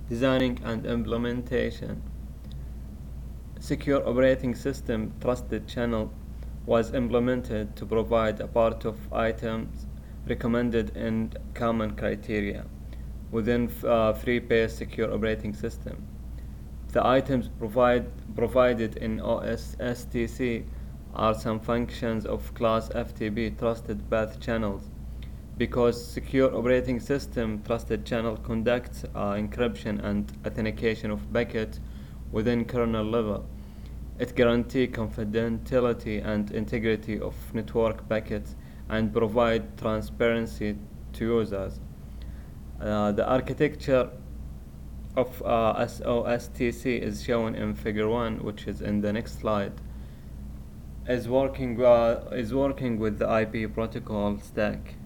Designing and implementation. Secure Operating System Trusted Channel was implemented to provide a part of items recommended and common criteria within free-based secure operating system. The items provided in OSSTC are some functions of class FTP trusted path channels because secure operating system trusted channel conducts encryption and authentication of packets within kernel level. It guarantees confidentiality and integrity of network packets and provide transparency to users. The architecture of SOSTC is shown in figure 1, which is in the next slide, is working with the IP protocol stack.